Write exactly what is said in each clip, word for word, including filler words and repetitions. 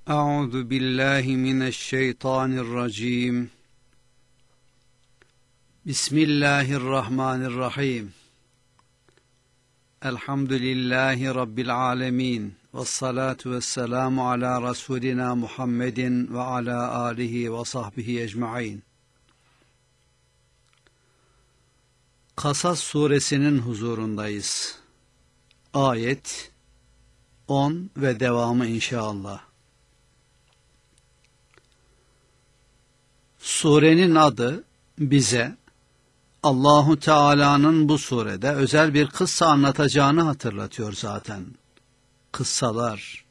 أعوذ بالله من الشيطان الرجيم بسم الله الرحمن الرحيم الحمد لله رب العالمين والصلاة والسلام على رسولنا محمد وعلى آله وصحبه أجمعين. Kasas suresinin huzurundayız. Ayet on ve devamı inşallah. Surenin adı bize Allahu Teala'nın bu surede özel bir kıssa anlatacağını hatırlatıyor zaten. Kıssalar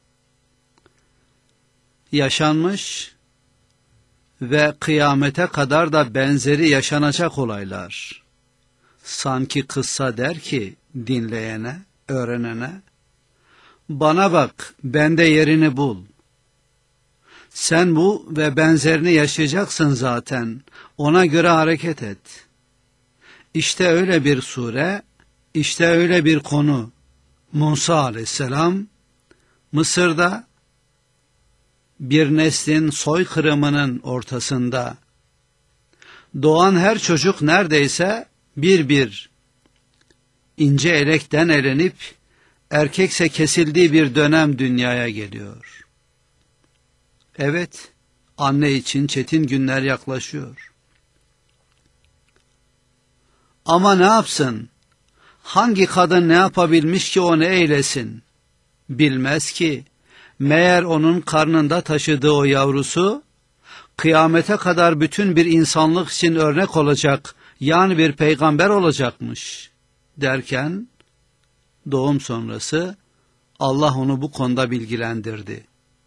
yaşanmış ve kıyamete kadar da benzeri yaşanacak olaylar. Sanki kıssa der ki dinleyene, öğrenene, bana bak, bende yerini bul. Sen bu ve benzerini yaşayacaksın zaten, ona göre hareket et. İşte öyle bir sure, işte öyle bir konu. Musa aleyhisselam, Mısır'da bir neslin soykırımının ortasında, doğan her çocuk neredeyse bir bir ince elekten elenip, erkekse kesildiği bir dönem dünyaya geliyor. Evet, anne için çetin günler yaklaşıyor. Ama ne yapsın? Hangi kadın ne yapabilmiş ki o ne eylesin? Bilmez ki, meğer onun karnında taşıdığı o yavrusu, kıyamete kadar bütün bir insanlık için örnek olacak, yani bir peygamber olacakmış. Derken, doğum sonrası, Allah onu bu konuda bilgilendirdi.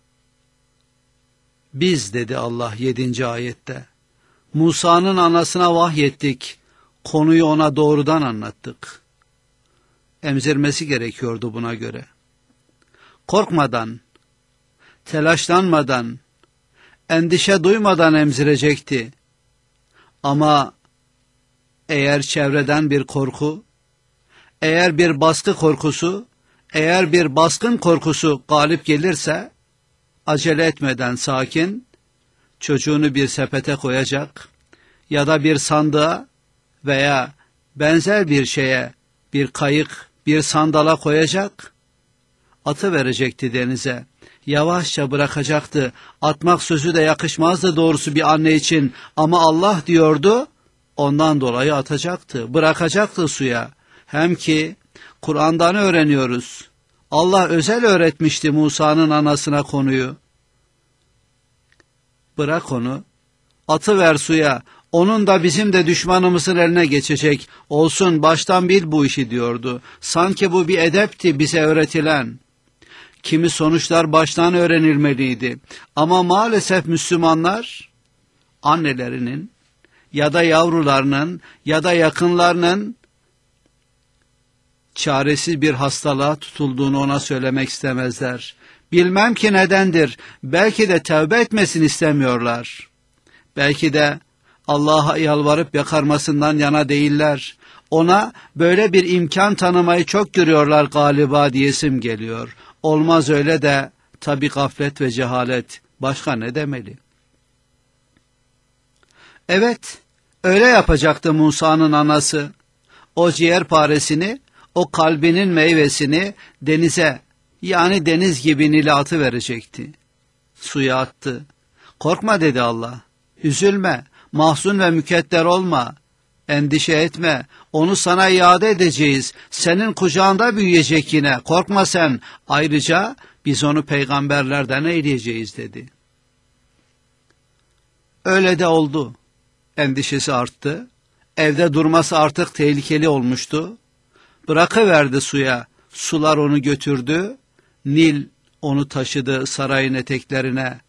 Biz, dedi Allah yedinci ayette, Musa'nın anasına vahyettik, konuyu ona doğrudan anlattık. Emzirmesi gerekiyordu buna göre. Korkmadan, telaşlanmadan, endişe duymadan emzirecekti. Ama eğer çevreden bir korku, eğer bir baskı korkusu, eğer bir baskın korkusu galip gelirse, acele etmeden sakin, çocuğunu bir sepete koyacak ya da bir sandığa veya benzer bir şeye, bir kayık, bir sandala koyacak, atı verecekti denize. Yavaşça bırakacaktı. Atmak sözü de yakışmazdı doğrusu bir anne için, ama Allah diyordu, ondan dolayı atacaktı, bırakacaktı suya. Hem ki Kur'an'dan öğreniyoruz. Allah özel öğretmişti Musa'nın anasına konuyu. Bırak onu, atıver suya, onun da bizim de düşmanımızın eline geçecek, olsun baştan bil bu işi diyordu. Sanki bu bir edepti bize öğretilen. Kimi sonuçlar baştan öğrenilmeliydi. Ama maalesef Müslümanlar, annelerinin ya da yavrularının ya da yakınlarının çaresiz bir hastalığa tutulduğunu ona söylemek istemezler. Bilmem ki nedendir. Belki de tövbe etmesini istemiyorlar. Belki de Allah'a yalvarıp yakarmasından yana değiller. Ona böyle bir imkan tanımayı çok görüyorlar galiba diyesim geliyor. Olmaz öyle de tabii gaflet ve cehalet. Başka ne demeli? Evet, öyle yapacaktı Musa'nın anası. O ciğerparesini, o kalbinin meyvesini denize, yani deniz gibi Nil'e atıverecekti. Suya attı. Korkma dedi Allah. Üzülme, mahzun ve mükedder olma. Endişe etme, onu sana iade edeceğiz. Senin kucağında büyüyecek yine. Korkma sen. Ayrıca biz onu peygamberlerden eyleyeceğiz dedi. Öyle de oldu. Endişesi arttı. Evde durması artık tehlikeli olmuştu. Bırakıverdi suya. Sular onu götürdü. Nil onu taşıdı sarayın eteklerine.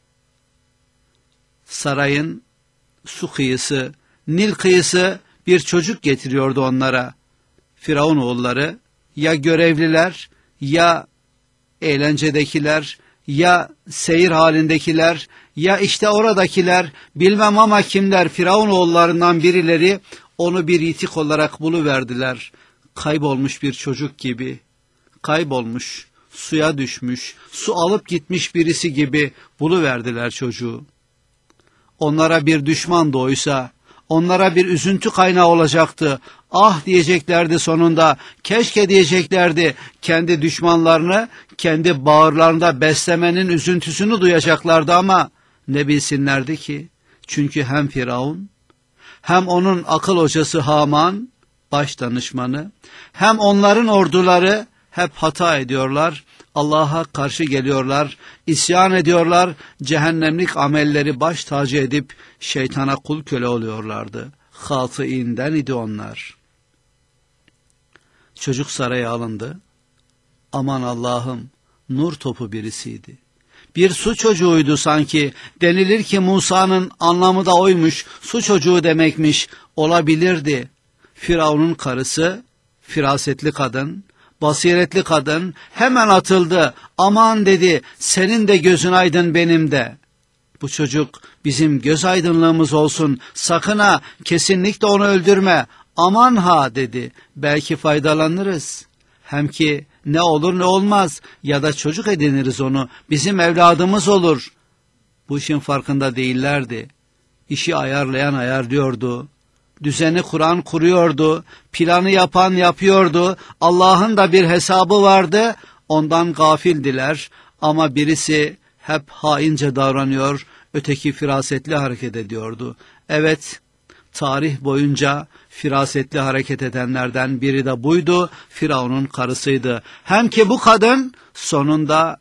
Sarayın su kıyısı, Nil kıyısı bir çocuk getiriyordu onlara. Firavun oğulları ya görevliler, ya eğlencedekiler, ya seyir halindekiler, ya işte oradakiler, bilmem ama kimler, Firavun oğullarından birileri onu bir yitik olarak buluverdiler. Kaybolmuş bir çocuk gibi, kaybolmuş, suya düşmüş, su alıp gitmiş birisi gibi buluverdiler çocuğu. Onlara bir düşman doğuysa, onlara bir üzüntü kaynağı olacaktı. Ah diyeceklerdi sonunda, keşke diyeceklerdi, kendi düşmanlarını kendi bağırlarında beslemenin üzüntüsünü duyacaklardı ama ne bilsinlerdi ki? Çünkü hem Firavun, hem onun akıl hocası Haman, baş danışmanı, hem onların orduları hep hata ediyorlar, Allah'a karşı geliyorlar, isyan ediyorlar, cehennemlik amelleri baş tacı edip şeytana kul köle oluyorlardı. Hatıinden idi onlar. Çocuk saraya alındı. Aman Allah'ım, nur topu birisiydi. Bir su çocuğuydu sanki. Denilir ki Musa'nın anlamı da oymuş, su çocuğu demekmiş, olabilirdi. Firavun'un karısı, firasetli kadın, basiretli kadın hemen atıldı. Aman dedi, senin de gözün aydın benim de. Bu çocuk bizim göz aydınlığımız olsun, sakın ha, kesinlikle onu öldürme. Aman ha dedi, belki faydalanırız. Hem ki ne olur ne olmaz, ya da çocuk ediniriz onu, bizim evladımız olur. Bu işin farkında değillerdi. İşi ayarlayan ayarlıyordu. Düzeni kuran kuruyordu, planı yapan yapıyordu, Allah'ın da bir hesabı vardı, ondan gafildiler ama birisi hep haince davranıyor, öteki firasetli hareket ediyordu. Evet, tarih boyunca firasetli hareket edenlerden biri de buydu, Firavun'un karısıydı. Hem ki bu kadın sonunda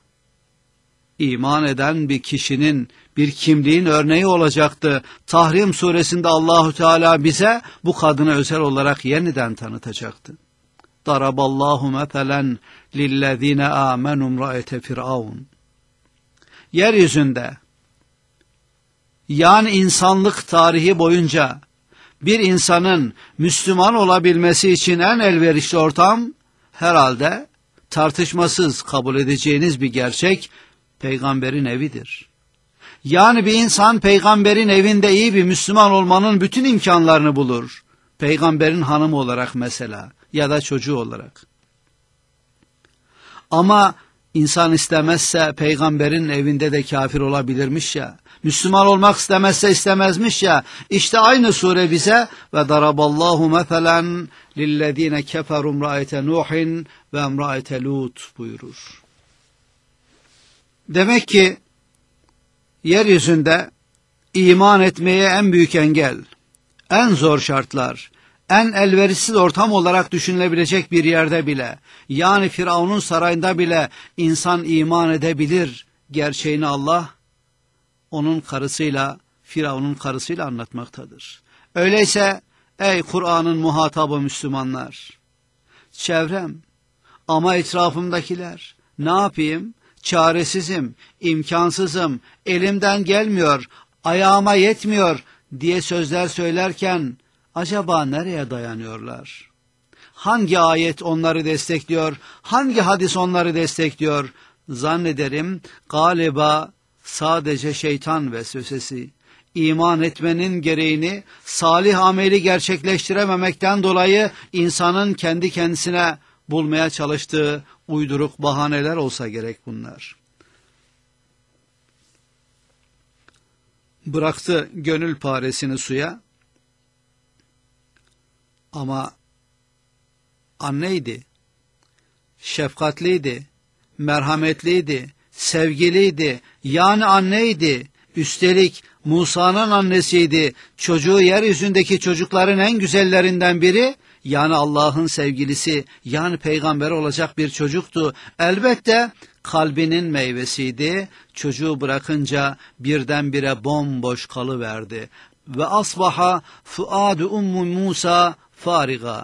iman eden bir kişinin, bir kimliğin örneği olacaktı. Tahrim suresinde Allahu Teala bize bu kadını özel olarak yeniden tanıtacaktı. Daraballahu meselen lillezine amenu imraete firavun. Yeryüzünde, yani insanlık tarihi boyunca bir insanın Müslüman olabilmesi için en elverişli ortam herhalde tartışmasız kabul edeceğiniz bir gerçek, peygamberin evidir. Yani bir insan peygamberin evinde iyi bir Müslüman olmanın bütün imkanlarını bulur. Peygamberin hanımı olarak mesela, ya da çocuğu olarak. Ama insan istemezse peygamberin evinde de kafir olabilirmiş ya. Müslüman olmak istemezse istemezmiş ya. İşte aynı sure bize ve daraballahu meselen lillezine keferu imraete Nuhin ve imraete Lut buyurur. Demek ki yeryüzünde iman etmeye en büyük engel, en zor şartlar, en elverişsiz ortam olarak düşünülebilecek bir yerde bile, yani Firavun'un sarayında bile insan iman edebilir gerçeğini Allah, onun karısıyla, Firavun'un karısıyla anlatmaktadır. Öyleyse ey Kur'an'ın muhatabı Müslümanlar, çevrem ama etrafımdakiler, ne yapayım? Çaresizim, imkansızım, elimden gelmiyor, ayağıma yetmiyor diye sözler söylerken acaba nereye dayanıyorlar? Hangi ayet onları destekliyor, hangi hadis onları destekliyor? Zannederim galiba sadece şeytan vesvesesi. İman etmenin gereğini salih ameli gerçekleştirememekten dolayı insanın kendi kendisine bulmaya çalıştığı uyduruk bahaneler olsa gerek bunlar. Bıraktı gönül paresini suya ama anneydi, şefkatliydi, merhametliydi, sevgiliydi, yani anneydi, üstelik Musa'nın annesiydi, çocuğu yeryüzündeki çocukların en güzellerinden biri, yani Allah'ın sevgilisi, yani peygamber olacak bir çocuktu. Elbette kalbinin meyvesiydi. Çocuğu bırakınca birdenbire bomboş kalıverdi. Ve asbaha fuadu ummu Musa fariga.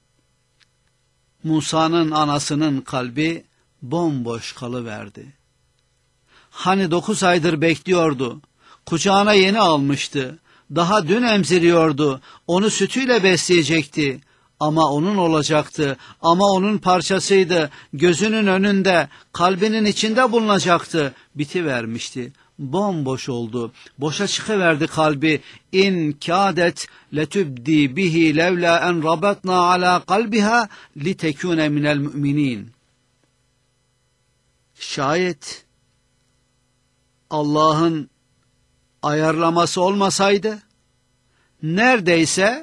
Musa'nın anasının kalbi bomboş kalıverdi. Hani dokuz aydır bekliyordu. Kucağına yeni almıştı. Daha dün emziriyordu. Onu sütüyle besleyecekti. Ama onun olacaktı, ama onun parçasıydı, gözünün önünde, kalbinin içinde bulunacaktı, bitivermişti, bomboş oldu, boşa çıkıverdi kalbi. İn kâdet letübdi bihi levla en rabatna ala kalbiha litekûne minel müminin. Şayet Allah'ın ayarlaması olmasaydı neredeyse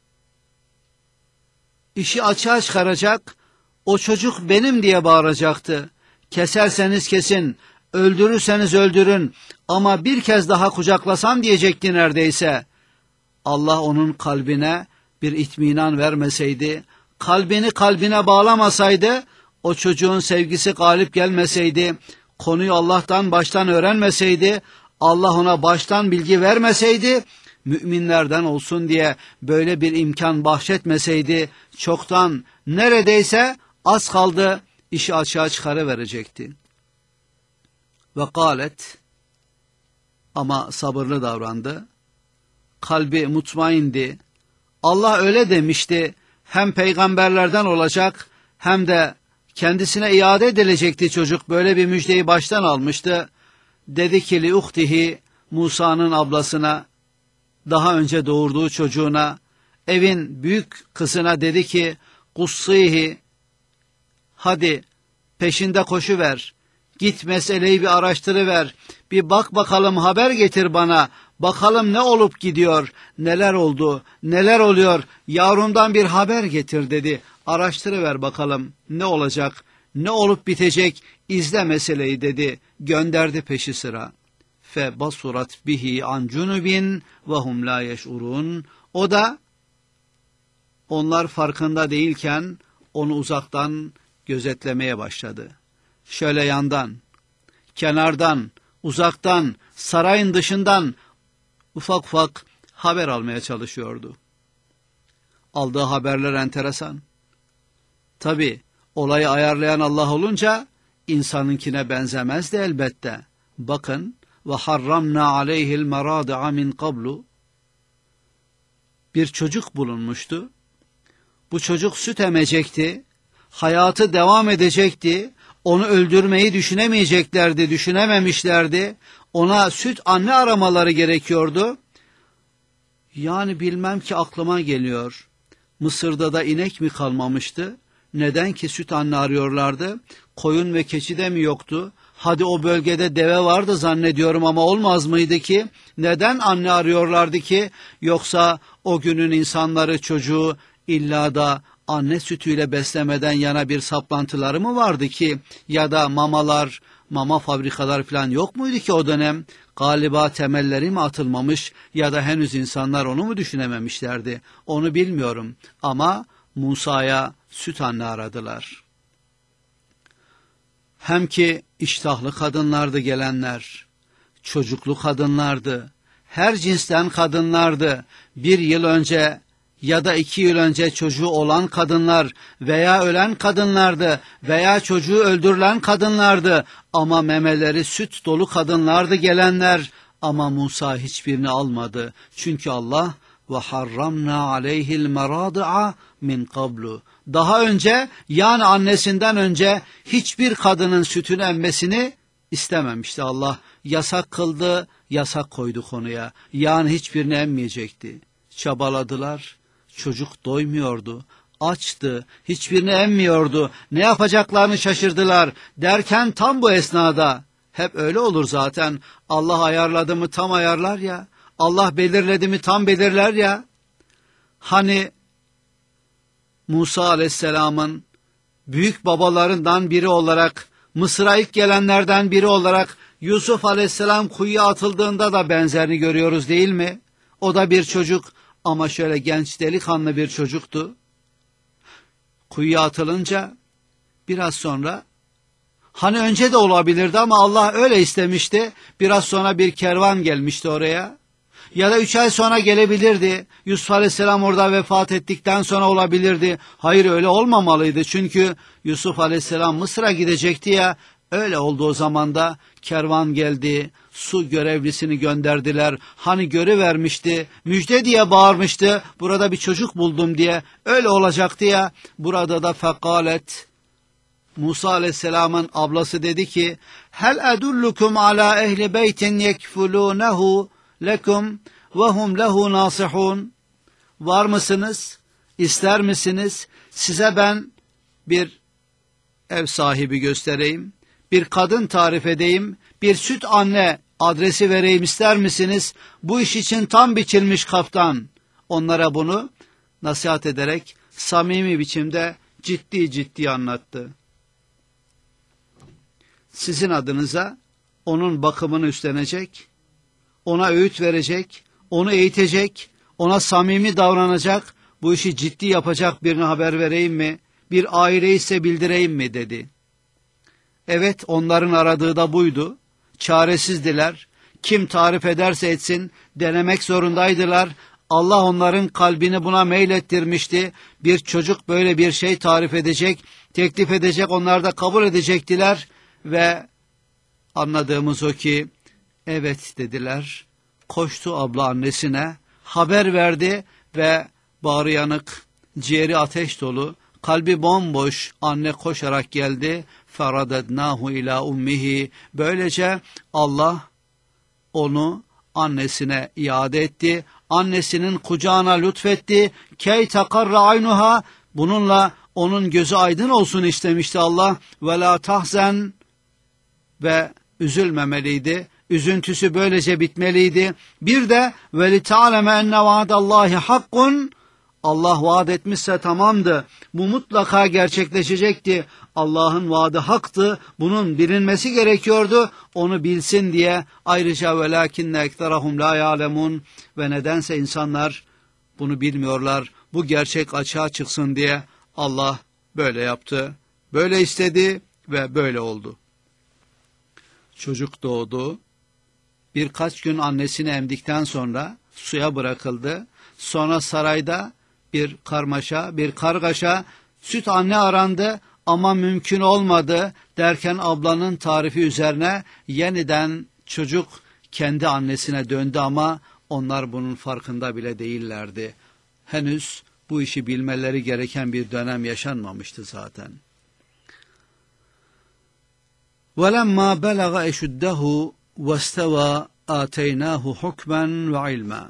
işi açığa çıkaracak, o çocuk benim diye bağıracaktı. Keserseniz kesin, öldürürseniz öldürün ama bir kez daha kucaklasam diyecekti neredeyse. Allah onun kalbine bir itminan vermeseydi, kalbini kalbine bağlamasaydı, o çocuğun sevgisi galip gelmeseydi, konuyu Allah'tan baştan öğrenmeseydi, Allah ona baştan bilgi vermeseydi, müminlerden olsun diye böyle bir imkan bahşetmeseydi, çoktan neredeyse az kaldı işi açığa çıkarıverecekti. Ve kâlet, ama sabırlı davrandı, kalbi mutmaindi. Allah öyle demişti, hem peygamberlerden olacak hem de kendisine iade edilecekti çocuk, böyle bir müjdeyi baştan almıştı. Dedi ki li uhtihi, Musa'nın ablasına, daha önce doğurduğu çocuğuna, evin büyük kızına dedi ki kussihi, hadi peşinde koşuver, git meseleyi bir araştırıver, bir bak bakalım, haber getir bana, bakalım ne olup gidiyor, neler oldu, neler oluyor, yavrundan bir haber getir dedi, araştırıver bakalım ne olacak, ne olup bitecek, izle meseleyi dedi, gönderdi peşi sıra. Fe basurat bihi an cunubin ve hum la yeş'urun. O da onlar farkında değilken onu uzaktan gözetlemeye başladı. Şöyle yandan, kenardan, uzaktan, sarayın dışından ufak ufak haber almaya çalışıyordu. Aldığı haberler enteresan. Tabi olayı ayarlayan Allah olunca insanınkine benzemezdi elbette. Bakın, ve harramna aleyhil meradi'a min qablu. Bir çocuk bulunmuştu. Bu çocuk süt emecekti. Hayatı devam edecekti. Onu öldürmeyi düşünemeyeceklerdi, düşünememişlerdi. Ona süt anne aramaları gerekiyordu. Yani bilmem ki aklıma geliyor. Mısır'da da inek mi kalmamıştı? Neden ki süt anne arıyorlardı? Koyun ve keçi de mi yoktu? Hadi o bölgede deve vardı zannediyorum ama olmaz mıydı ki? Neden anne arıyorlardı ki? Yoksa o günün insanları çocuğu illa da anne sütüyle beslemeden yana bir saplantıları mı vardı ki? Ya da mamalar, mama fabrikalar falan yok muydu ki o dönem? Galiba temelleri mi atılmamış ya da henüz insanlar onu mu düşünememişlerdi? Onu bilmiyorum ama Musa'ya süt anne aradılar. Hem ki iştahlı kadınlardı gelenler, çocuklu kadınlardı, her cinsten kadınlardı. Bir yıl önce ya da iki yıl önce çocuğu olan kadınlar veya ölen kadınlardı veya çocuğu öldürülen kadınlardı ama memeleri süt dolu kadınlardı gelenler. Ama Musa hiçbirini almadı. Çünkü Allah ve harramna aleyhil meradi'a min qablu. Daha önce, yani annesinden önce hiçbir kadının sütünü emmesini istememişti Allah. Yasak kıldı, yasak koydu konuya. Yani hiçbirini emmeyecekti. Çabaladılar, çocuk doymuyordu, açtı, hiçbirini emmiyordu. Ne yapacaklarını şaşırdılar. Derken tam bu esnada, hep öyle olur zaten, Allah ayarladı mı tam ayarlar ya, Allah belirledi mi tam belirler ya. Hani Musa Aleyhisselam'ın büyük babalarından biri olarak, Mısır'a ilk gelenlerden biri olarak Yusuf Aleyhisselam kuyuya atıldığında da benzerini görüyoruz değil mi? O da bir çocuk ama şöyle genç delikanlı bir çocuktu. Kuyuya atılınca biraz sonra, hani önce de olabilirdi ama Allah öyle istemişti, biraz sonra bir kervan gelmişti oraya. Ya da üç ay sonra gelebilirdi. Yusuf Aleyhisselam orada vefat ettikten sonra olabilirdi. Hayır, öyle olmamalıydı. Çünkü Yusuf Aleyhisselam Mısır'a gidecekti ya. Öyle oldu o zaman da. Kervan geldi. Su görevlisini gönderdiler. Hani görüvermişti. Müjde diye bağırmıştı. Burada bir çocuk buldum diye. Öyle olacaktı ya. Burada da fekalet. Musa Aleyhisselam'ın ablası dedi ki, hel edullukum ala ehli beytin yekfulunehu lekum ve hum lehu nasihun. Var mısınız? İster misiniz? Size ben bir ev sahibi göstereyim. bir kadın tarif edeyim, bir süt anne adresi vereyim ister misiniz? Bu iş için tam biçilmiş kaftan. Onlara bunu nasihat ederek samimi biçimde ciddi ciddi anlattı. Sizin adınıza onun bakımını üstlenecek, ona öğüt verecek, onu eğitecek, ona samimi davranacak, bu işi ciddi yapacak birine haber vereyim mi? Bir aile ise bildireyim mi dedi. Evet, onların aradığı da buydu. Çaresizdiler. Kim tarif ederse etsin denemek zorundaydılar. Allah onların kalbini buna meylettirmişti. Bir çocuk böyle bir şey tarif edecek, teklif edecek, onlar da kabul edecektiler ve anladığımız o ki evet dediler. Koştu abla annesine, haber verdi ve bağrı yanık, ciğeri ateş dolu, kalbi bomboş anne koşarak geldi. Feradednahu ila ummihi. Böylece Allah onu annesine iade etti. Annesinin kucağına lütfetti. Key takarra aynuha. Bununla onun gözü aydın olsun istemişti Allah. Ve la tahzen. Ve üzülmemeliydi. Üzüntüsü böylece bitmeliydi. Bir de ve li ta'leme enne vaadallahi hakkun. Allah vaat etmişse tamamdı. Bu mutlaka gerçekleşecekti. Allah'ın vaadi haktı. Bunun bilinmesi gerekiyordu. Onu bilsin diye. Ayrıca velakinne ekterahum la ya'lemun. Ve nedense insanlar bunu bilmiyorlar. Bu gerçek açığa çıksın diye Allah böyle yaptı. Böyle istedi ve böyle oldu. Çocuk doğdu. Birkaç gün annesini emdikten sonra suya bırakıldı. Sonra sarayda bir karmaşa, bir kargaşa, süt anne arandı ama mümkün olmadı derken ablanın tarifi üzerine yeniden çocuk kendi annesine döndü ama onlar bunun farkında bile değillerdi. Henüz bu işi bilmeleri gereken bir dönem yaşanmamıştı zaten. وَلَمَّا بَلَغَ اَشُدَّهُ وَاسْتَوَى آتَيْنَاهُ حُكْمًا وَعِلْمًا.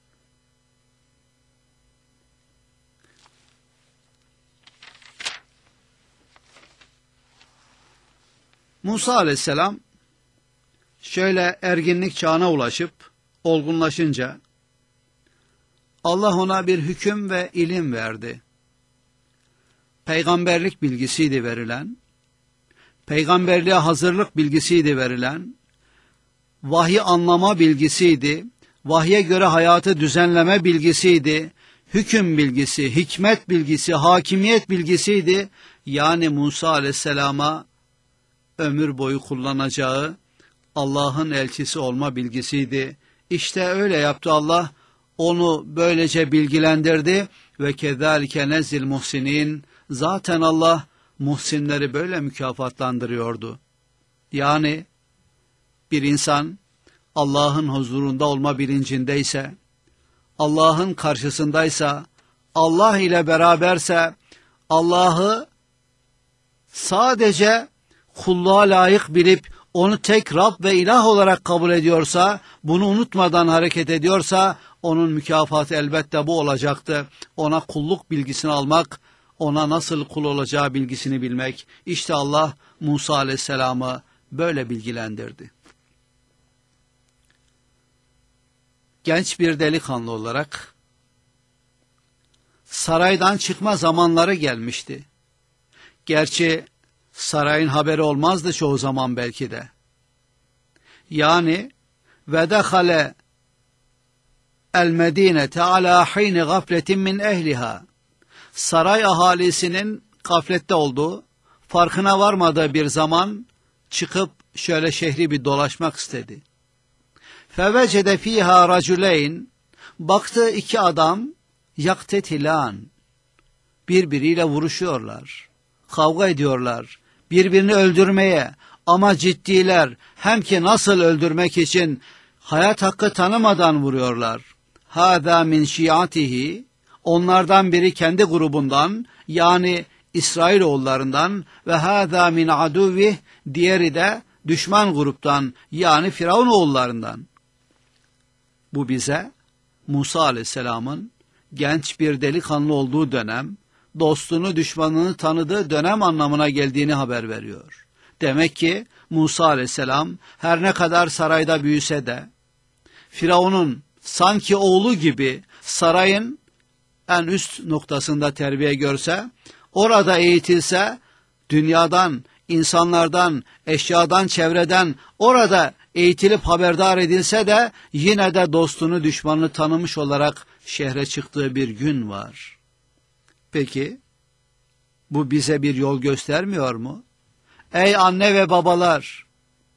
Musa aleyhisselam şöyle erginlik çağına ulaşıp olgunlaşınca Allah ona bir hüküm ve ilim verdi. Peygamberlik bilgisiydi verilen, peygamberliğe hazırlık bilgisiydi verilen, vahyi anlama bilgisiydi, vahye göre hayatı düzenleme bilgisiydi, hüküm bilgisi, hikmet bilgisi, hakimiyet bilgisiydi. Yani Musa aleyhisselama ömür boyu kullanacağı Allah'ın elçisi olma bilgisiydi. İşte öyle yaptı Allah. Onu böylece bilgilendirdi ve kezalike nezzil muhsinin. Zaten Allah muhsinleri böyle mükafatlandırıyordu. Yani bir insan Allah'ın huzurunda olma bilincindeyse, Allah'ın karşısındaysa, Allah ile beraberse, Allah'ı sadece kulluğa layık bilip onu tek Rab ve ilah olarak kabul ediyorsa, bunu unutmadan hareket ediyorsa, onun mükafatı elbette bu olacaktı. Ona kulluk bilgisini almak, ona nasıl kul olacağı bilgisini bilmek. İşte Allah Musa aleyhisselamı böyle bilgilendirdi. Genç bir delikanlı olarak saraydan çıkma zamanları gelmişti. Gerçi sarayın haberi olmazdı çoğu zaman belki de. Yani ve dehale el medinete ala hini gafletin min ehliha. Saray ahalisinin gaflette olduğu, farkına varmadığı bir zaman çıkıp şöyle şehri bir dolaşmak istedi. Fevecede fiha racüleyn. Baktı iki adam yaktetilan. Birbiriyle vuruşuyorlar. Kavga ediyorlar. Birbirini öldürmeye ama ciddiler. Hem ki nasıl öldürmek için hayat hakkı tanımadan vuruyorlar. Hâzâ min şiatihi. Onlardan biri kendi grubundan yani İsrailoğullarından ve hâzâ min aduvvih. Diğeri de düşman gruptan yani Firavun oğullarından. Bu bize Musa aleyhisselamın genç bir delikanlı olduğu dönem, dostunu düşmanını tanıdığı dönem anlamına geldiğini haber veriyor. Demek ki Musa aleyhisselam her ne kadar sarayda büyüse de, Firavun'un sanki oğlu gibi sarayın en üst noktasında terbiye görse, orada eğitilse, dünyadan, insanlardan, eşyadan, çevreden orada eğitilip haberdar edilse de yine de dostunu düşmanını tanımış olarak şehre çıktığı bir gün var. Peki bu bize bir yol göstermiyor mu? Ey anne ve babalar,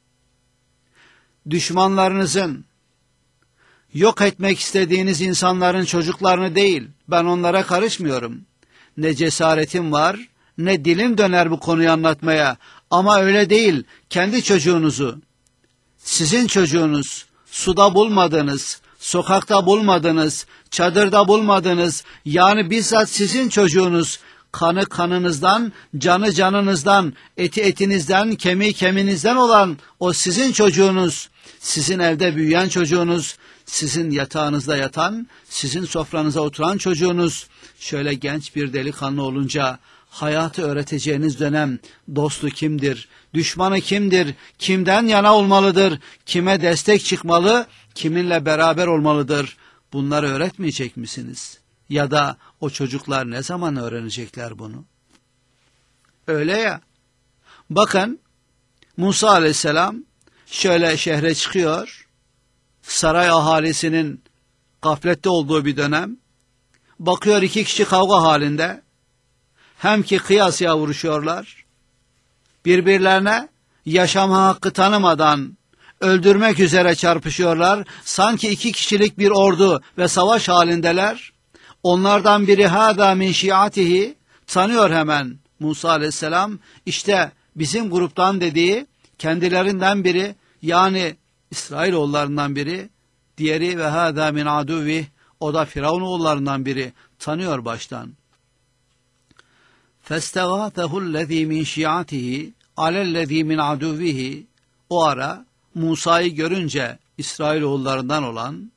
düşmanlarınızın, yok etmek istediğiniz insanların çocuklarını değil, ben onlara karışmıyorum. Ne cesaretim var, ne dilim döner bu konuyu anlatmaya. Ama öyle değil, kendi çocuğunuzu, sizin çocuğunuz, suda bulmadınız, sokakta bulmadınız, çadırda bulmadınız, yani bizzat sizin çocuğunuz, kanı kanınızdan, canı canınızdan, eti etinizden, kemiği kemiğinizden olan o sizin çocuğunuz, sizin evde büyüyen çocuğunuz, sizin yatağınızda yatan, sizin sofranıza oturan çocuğunuz, şöyle genç bir delikanlı olunca, hayatı öğreteceğiniz dönem dostu kimdir, düşmanı kimdir, kimden yana olmalıdır, kime destek çıkmalı, kiminle beraber olmalıdır, bunları öğretmeyecek misiniz? Ya da o çocuklar ne zaman öğrenecekler bunu? Öyle ya, bakın Musa aleyhisselam şöyle şehre çıkıyor, saray ahalisinin gaflette olduğu bir dönem, bakıyor iki kişi kavga halinde, hem ki kıyasıya vuruşuyorlar, birbirlerine yaşama hakkı tanımadan öldürmek üzere çarpışıyorlar, sanki iki kişilik bir ordu ve savaş halindeler. Onlardan biri hâdâ min şiatihi, tanıyor hemen Musa aleyhisselam, işte bizim gruptan dediği, kendilerinden biri, yani İsrailoğullarından biri, diğeri ve hâdâ min aduvih, o da Firavunoğullarından biri, tanıyor baştan. فَاسْتَغَاثَهُ الَّذ۪ي مِنْ شِيَعَتِهِ عَلَى الَّذ۪ي مِنْ عَدُوِّهِ. O ara Musa'yı görünce İsrailoğullarından olan,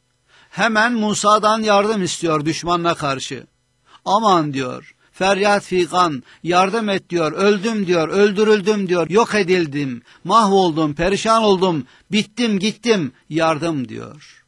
hemen Musa'dan yardım istiyor düşmanına karşı. Aman diyor, feryat figan, yardım et diyor, öldüm diyor, öldürüldüm diyor, yok edildim, mahvoldum, perişan oldum, bittim gittim, yardım diyor.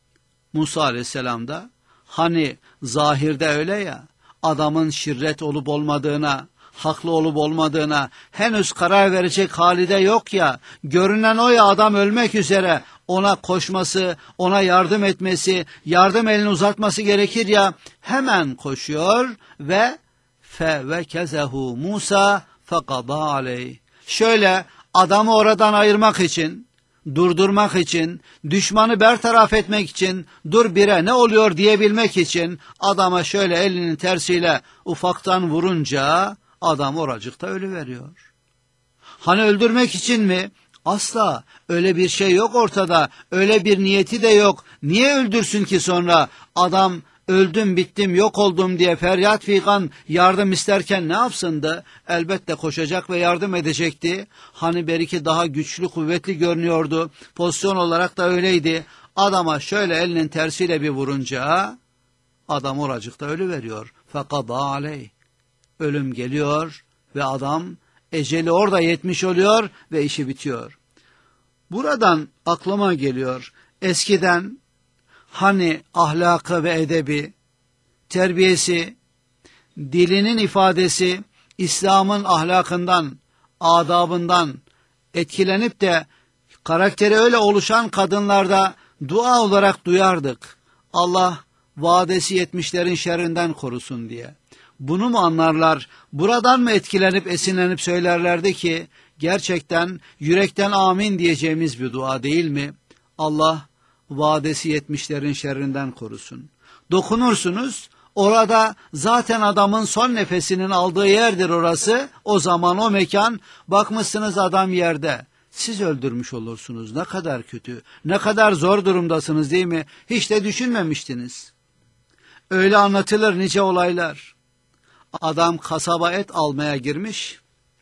Musa aleyhisselam da, hani zahirde öyle ya, adamın şirret olup olmadığına, haklı olup olmadığına henüz karar verecek hali de yok ya, görünen o ya, adam ölmek üzere, ona koşması, ona yardım etmesi, yardım elini uzatması gerekir ya, hemen koşuyor ve fe ve kezehu Musa fekada aleyh. Şöyle adamı oradan ayırmak için, durdurmak için, düşmanı bertaraf etmek için, dur bire ne oluyor diyebilmek için adama şöyle elinin tersiyle ufaktan vurunca adam oracıkta ölüveriyor. Hani öldürmek için mi? Asla öyle bir şey yok ortada, öyle bir niyeti de yok. Niye öldürsün ki sonra? Adam öldüm bittim yok oldum diye feryat figan yardım isterken ne yapsındı? Elbette koşacak ve yardım edecekti. Hani belki daha güçlü kuvvetli görünüyordu, pozisyon olarak da öyleydi. Adama şöyle elinin tersiyle bir vurunca adam oracıkta ölüveriyor. Fekada aleyh. Ölüm geliyor ve adam eceli orada yetmiş oluyor ve işi bitiyor. Buradan aklıma geliyor, eskiden hani ahlakı ve edebi, terbiyesi, dilinin ifadesi, İslam'ın ahlakından, adabından etkilenip de karakteri öyle oluşan kadınlarda dua olarak duyardık. Allah vadesi yetmişlerin şerrinden korusun diye. Bunu mu anlarlar, buradan mı etkilenip esinlenip söylerlerdi ki, gerçekten yürekten amin diyeceğimiz bir dua değil mi? Allah vadesi yetmişlerin şerrinden korusun. Dokunursunuz, orada zaten adamın son nefesinin aldığı yerdir orası, o zaman o mekan, bakmışsınız adam yerde. Siz öldürmüş olursunuz, ne kadar kötü, ne kadar zor durumdasınız değil mi? Hiç de düşünmemiştiniz. Öyle anlatılır nice olaylar. Adam kasaba et almaya girmiş,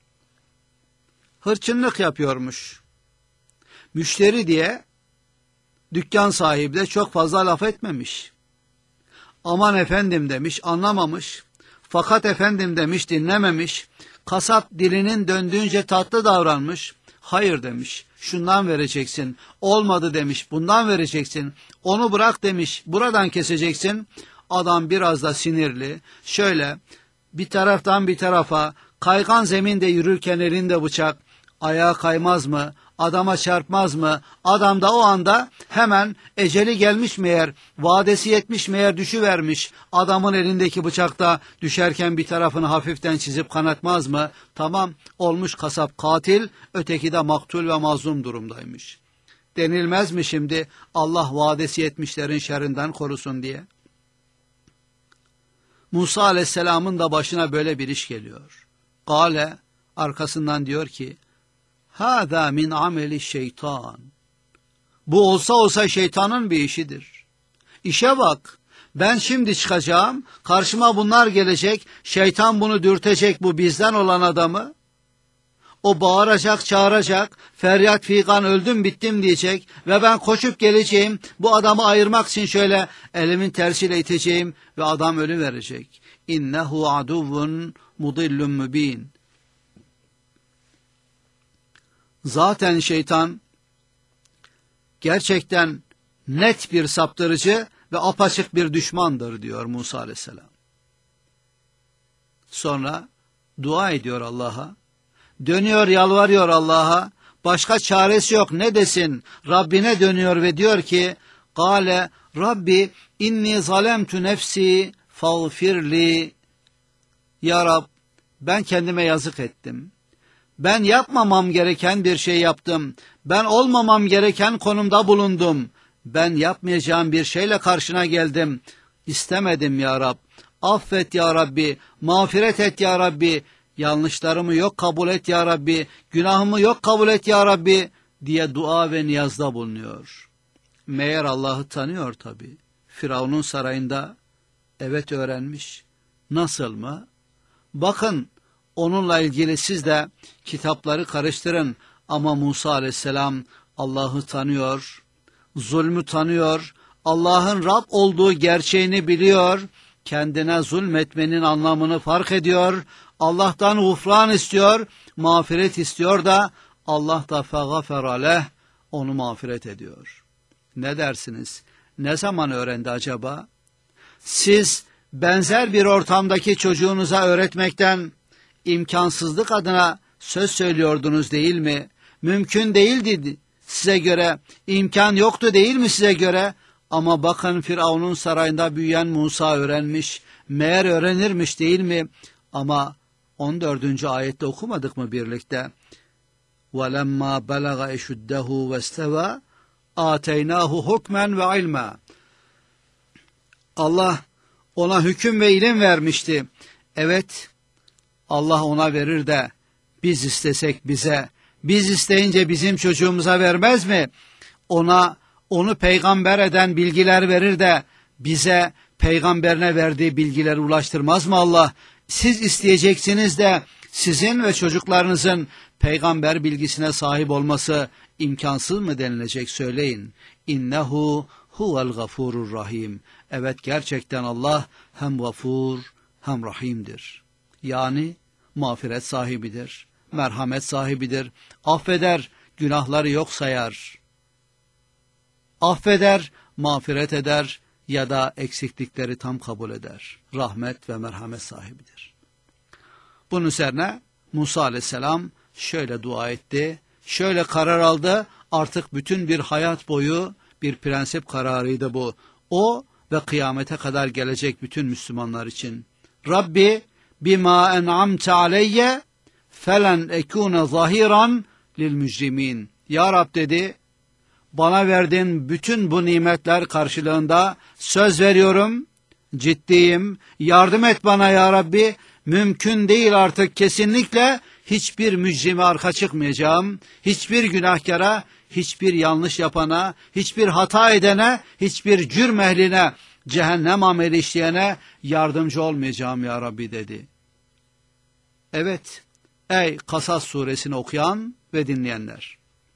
hırçınlık yapıyormuş. Müşteri diye dükkan sahibi de çok fazla laf etmemiş. Aman efendim demiş, anlamamış. Fakat efendim demiş, dinlememiş. Kasap dilinin döndüğünce tatlı davranmış. Hayır demiş, şundan vereceksin. Olmadı demiş, bundan vereceksin. Onu bırak demiş, buradan keseceksin. Adam biraz da sinirli. Şöyle bir taraftan bir tarafa kaygan zeminde yürürken elinde bıçak, ayağa kaymaz mı? Adama çarpmaz mı? Adam da o anda hemen eceli gelmiş meğer, vadesi yetmiş meğer düşüvermiş. Adamın elindeki bıçakta düşerken bir tarafını hafiften çizip kanatmaz mı? Tamam, olmuş kasap katil, öteki de maktul ve mazlum durumdaymış. Denilmez mi şimdi Allah vadesi yetmişlerin şerrinden korusun diye? Musa aleyhisselamın da başına böyle bir iş geliyor. Kale, arkasından diyor ki, hâzâ min ameli şeytan. Bu olsa olsa şeytanın bir işidir. İşe bak, ben şimdi çıkacağım, karşıma bunlar gelecek, şeytan bunu dürtecek bu bizden olan adamı. O bağıracak, çağıracak, feryat figan öldüm bittim diyecek ve ben koşup geleceğim, bu adamı ayırmak için şöyle elimin tersiyle iteceğim ve adam ölü verecek. İnnehu aduvun mudillun mübin. Zaten şeytan gerçekten net bir saptırıcı ve apaçık bir düşmandır diyor Musa aleyhisselam. Sonra dua ediyor Allah'a. Dönüyor, yalvarıyor Allah'a. Başka çaresi yok. Ne desin? Rabbine dönüyor ve diyor ki, Kale Rabbi inni zalemtu nefsi fağfirli. Ya Rab, ben kendime yazık ettim. Ben yapmamam gereken bir şey yaptım. Ben olmamam gereken konumda bulundum. Ben yapmayacağım bir şeyle karşına geldim. İstemedim ya Rab. Affet ya Rabbi. Mağfiret et ya Rabbi. Yanlışlarımı yok kabul et ya Rabbi. Günahımı yok kabul et ya Rabbi diye dua ve niyazda bulunuyor. Meğer Allah'ı tanıyor tabii. Firavun'un sarayında evet öğrenmiş. Nasıl mı? Bakın, onunla ilgili siz de kitapları karıştırın. Ama Musa aleyhisselam Allah'ı tanıyor, zulmü tanıyor, Allah'ın Rab olduğu gerçeğini biliyor, kendine zulmetmenin anlamını fark ediyor, Allah'tan gufran istiyor, mağfiret istiyor da Allah da feğafere leh, onu mağfiret ediyor. Ne dersiniz? Ne zaman öğrendi acaba? Siz benzer bir ortamdaki çocuğunuza öğretmekten imkansızlık adına söz söylüyordunuz değil mi? Mümkün değildi size göre, imkan yoktu değil mi size göre? Ama bakın Firavun'un sarayında büyüyen Musa öğrenmiş, meğer öğrenirmiş değil mi? Ama on dördüncü ayette okumadık mı birlikte? وَلَمَّا بَلَغَ اَشُدَّهُ وَاسْتَوَى آتَيْنَاهُ حُكْمًا وَعِلْمًا. Allah ona hüküm ve ilim vermişti. Evet, Allah ona verir de biz istesek bize, biz isteyince bizim çocuğumuza vermez mi? Ona, onu peygamber eden bilgiler verir de bize peygamberine verdiği bilgileri ulaştırmaz mı Allah? Siz isteyeceksiniz de sizin ve çocuklarınızın peygamber bilgisine sahip olması imkansız mı denilecek, söyleyin. İnnehu huvel gafurur rahim. Evet, gerçekten Allah hem gafur hem rahimdir. Yani mağfiret sahibidir, merhamet sahibidir, affeder, günahları yok sayar. Affeder, mağfiret eder ya da eksiklikleri tam kabul eder. Rahmet ve merhamet sahibidir. Bunun üzerine Musa aleyhisselam şöyle dua etti, şöyle karar aldı, artık bütün bir hayat boyu bir prensip kararıydı bu. O ve kıyamete kadar gelecek bütün Müslümanlar için. Rabbi bima en'amte aleyye felen ekune zahiran lil mücrimin. Ya Rab dedi, bana verdiğin bütün bu nimetler karşılığında söz veriyorum, ciddiyim, yardım et bana ya Rabbi, mümkün değil artık kesinlikle hiçbir mücrime arka çıkmayacağım, hiçbir günahkara, hiçbir yanlış yapana, hiçbir hata edene, hiçbir cürm ehline, cehennem ameli işleyene yardımcı olmayacağım ya Rabbi dedi. Evet, ey Kasas suresini okuyan ve dinleyenler,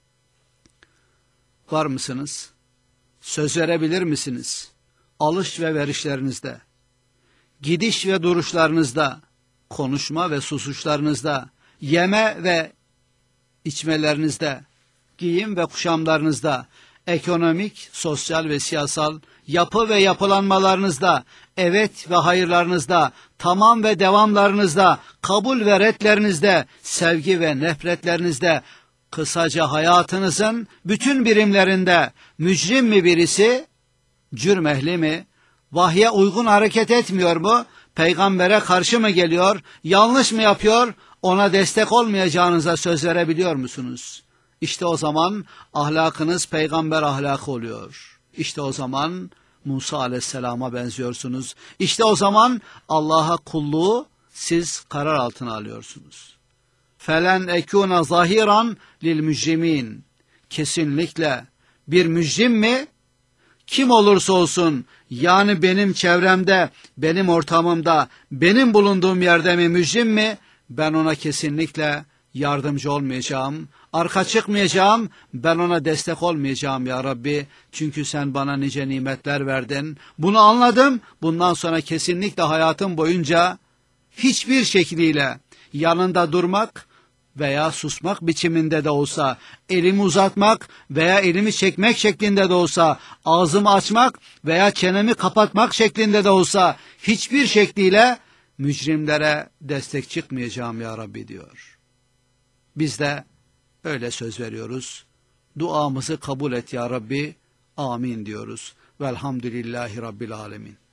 var mısınız? Söz verebilir misiniz? Alış ve verişlerinizde, gidiş ve duruşlarınızda, konuşma ve susuşlarınızda, yeme ve içmelerinizde, giyim ve kuşamlarınızda, ekonomik, sosyal ve siyasal yapı ve yapılanmalarınızda, evet ve hayırlarınızda, tamam ve devamlarınızda, kabul ve redlerinizde, sevgi ve nefretlerinizde, kısaca hayatınızın bütün birimlerinde mücrim mi birisi, cürm ehli mi, vahye uygun hareket etmiyor mu, peygambere karşı mı geliyor, yanlış mı yapıyor, ona destek olmayacağınıza söz verebiliyor musunuz? İşte o zaman ahlakınız peygamber ahlakı oluyor. İşte o zaman Musa aleyhisselama benziyorsunuz. İşte o zaman Allah'a kulluğu siz karar altına alıyorsunuz. Felen ekuna zahiran lil mücrimin. Kesinlikle bir mücrim mi? Kim olursa olsun, yani benim çevremde, benim ortamımda, benim bulunduğum yerde mi mücrim mi? Ben ona kesinlikle yardımcı olmayacağım, arka çıkmayacağım, ben ona destek olmayacağım ya Rabbi. Çünkü sen bana nice nimetler verdin. Bunu anladım. Bundan sonra kesinlikle hayatım boyunca hiçbir şekliyle yanında durmak veya susmak biçiminde de olsa, elimi uzatmak veya elimi çekmek şeklinde de olsa, ağzımı açmak veya çenemi kapatmak şeklinde de olsa, hiçbir şekliyle mücrimlere destek çıkmayacağım ya Rabbi diyor. Biz de öyle söz veriyoruz. Duamızı kabul et ya Rabbi. Amin diyoruz. Velhamdülillahi Rabbil Alemin.